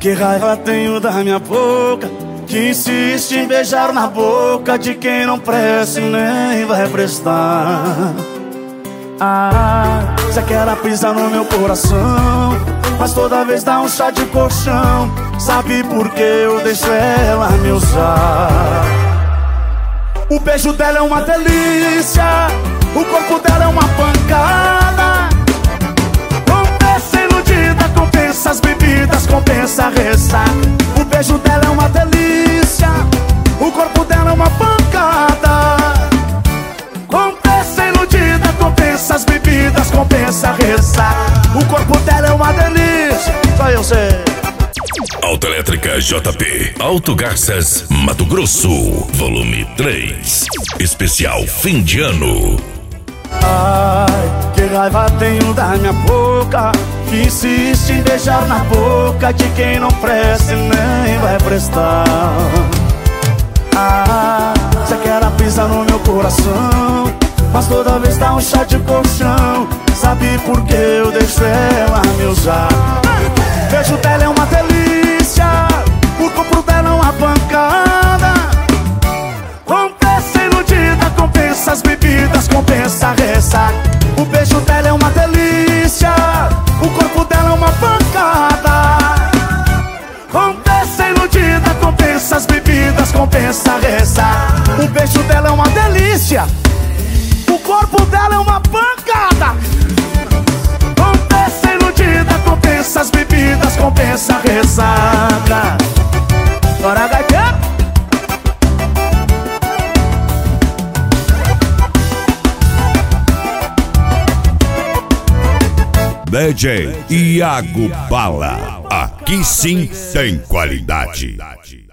que raiva tenho da minha boca, que insiste em beijar na boca de quem não presta e nem vai prestar. Você quer pisar no meu coração, mas toda vez dá um chá de colchão. Sabe por que eu deixo ela me usar? O beijo dela é uma delícia, o corpo dela é uma pancada. Compensa iludida, compensa as bebidas, compensa a ressaca. O beijo dela é uma delícia, o corpo dela é uma pancada. Compensa iludida, compensa as bebidas, compensa a ressaca. O corpo dela é uma delícia, só eu sei. Autoelétrica JP, Alto Garças, Mato Grosso, volume 3, especial fim de ano. Ai, que raiva tenho da minha boca, que insiste em beijar na boca de quem não presta e nem vai prestar. Você quer pisar no meu coração, mas toda vez dá um chá de colchão. Sabe por que eu deixo ela me usar? O beijo dela é uma delícia, o corpo dela é uma pancada. Compensa iludida, compensa as bebidas, compensa a ressaca. O beijo dela é uma delícia, o corpo dela é uma pancada. Compensa iludida, compensa as bebidas, compensa a ressaca. O beijo dela é uma delícia, o corpo dela é uma pancada. Compensa iludida, compensa as bebidas, compensa a ressaca. Bora, gaiteiro! DJ Iago Bala, aqui sim tem qualidade.